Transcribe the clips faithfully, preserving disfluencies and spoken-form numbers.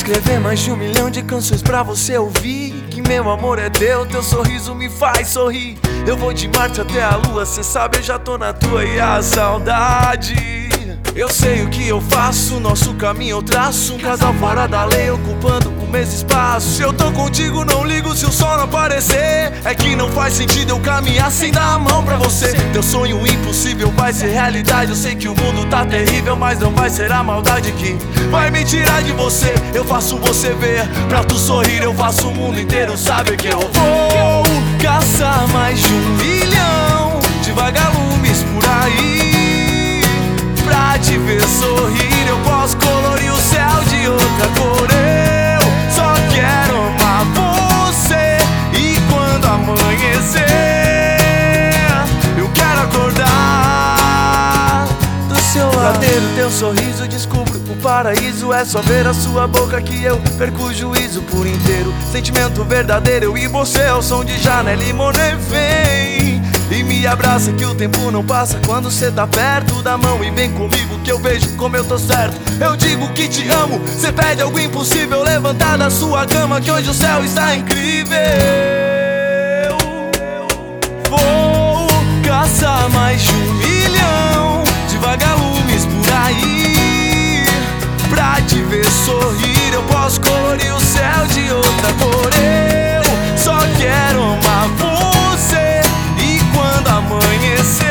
escrever mais de um milhão de canções pra você ouvir. Que meu amor é teu, teu sorriso me faz sorrir. Eu vou de Marte até a Lua, cê sabe eu já tô na tua e a saudade. Eu sei o que eu faço, nosso caminho eu traço. Um casal fora da lei, ocupando o mesmo espaço. Se eu tô contigo não ligo se o sol não aparecer. É que não faz sentido eu caminhar sem dar a mão pra você. Teu sonho impossível vai ser realidade. Eu sei que o mundo tá terrível, mas não vai ser a maldade que vai me tirar de você. Eu faço você ver, pra tu sorrir eu faço o mundo inteiro saber que eu vou caçar mais de um milhão de vagalumes por aí. Pra te ver sorrir eu posso colorir o céu de outra cor. Eu só quero amar você. E quando amanhecer eu quero acordar do seu lado. Pra ter o teu sorriso descubro o paraíso. É só ver a sua boca que eu perco o juízo por inteiro. Sentimento verdadeiro, eu e você é o som de Janelle e Monáe. Vem e me abraça que o tempo não passa quando cê tá perto da mão. E vem comigo que eu vejo como eu tô certo. Eu digo que te amo, cê pede algo impossível. Levantar da sua cama que hoje o céu está incrível. Vou caçar mais de um milhão de vagalumes por aí. Pra te ver sorrir eu posso colorir o céu de outra cor. Eu só quero amar você. Quando amanhecer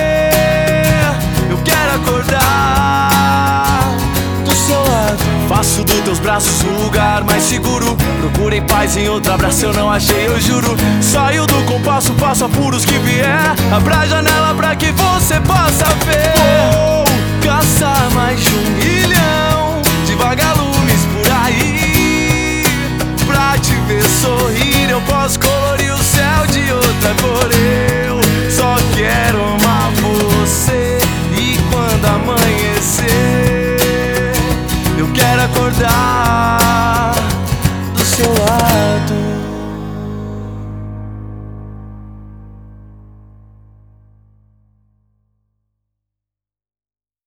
eu quero acordar do seu lado. Faço dos teus braços um lugar mais seguro. Procurei paz em outro abraço, eu não achei, eu juro. Saio do compasso, passo apuros que vier. Abra a janela pra que você possa ver. Vou caçar mais de um milhão de vagalumes por aí. Pra te ver sorrir eu posso colorir o céu de outra cor. Eu só quero amar você. E quando amanhecer eu quero acordar